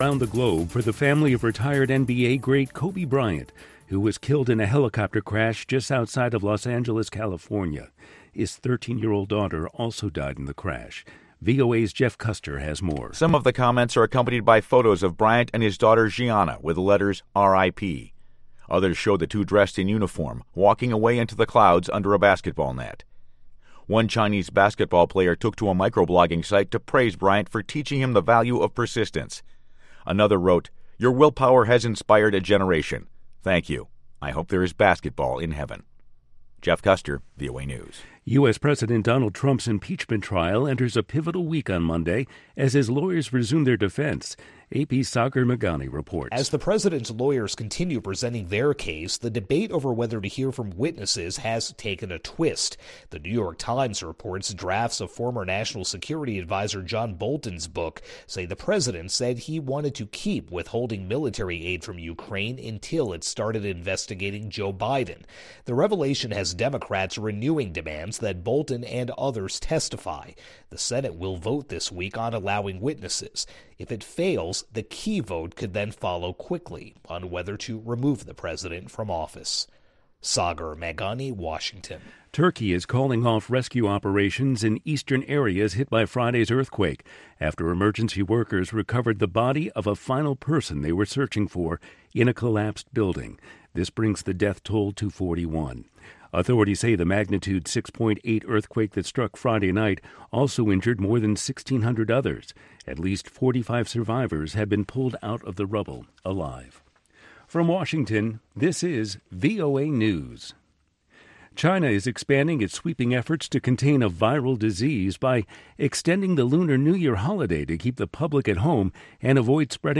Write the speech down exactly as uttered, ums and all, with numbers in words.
Around the globe for the family of retired N B A great Kobe Bryant, who was killed in a helicopter crash just outside of Los Angeles, California. His thirteen-year-old daughter also died in the crash. V O A's Jeff Custer has more. Some of the comments are accompanied by photos of Bryant and his daughter Gianna with the letters R I P Others show the two dressed in uniform, walking away into the clouds under a basketball net. One Chinese basketball player took to a microblogging site to praise Bryant for teaching him the value of persistence. Another wrote, "Your willpower has inspired a generation. Thank you. I hope there is basketball in heaven." Jeff Custer, V O A News. U S. President Donald Trump's impeachment trial enters a pivotal week on Monday as his lawyers resume their defense. A P's Sagar Meghani reports. As the president's lawyers continue presenting their case, the debate over whether to hear from witnesses has taken a twist. The New York Times reports drafts of former National Security Advisor John Bolton's book say the president said he wanted to keep withholding military aid from Ukraine until it started investigating Joe Biden. The revelation has Democrats renewing demands that Bolton and others testify. The Senate will vote this week on allowing witnesses. If it fails, the key vote could then follow quickly on whether to remove the president from office. Sagar Meghani, Washington. Turkey is calling off rescue operations in eastern areas hit by Friday's earthquake after emergency workers recovered the body of a final person they were searching for in a collapsed building. This brings the death toll to forty-one. Authorities say the magnitude six point eight earthquake that struck Friday night also injured more than sixteen hundred others. At least forty-five survivors have been pulled out of the rubble alive. From Washington, this is V O A News. China is expanding its sweeping efforts to contain a viral disease by extending the Lunar New Year holiday to keep the public at home and avoid spreading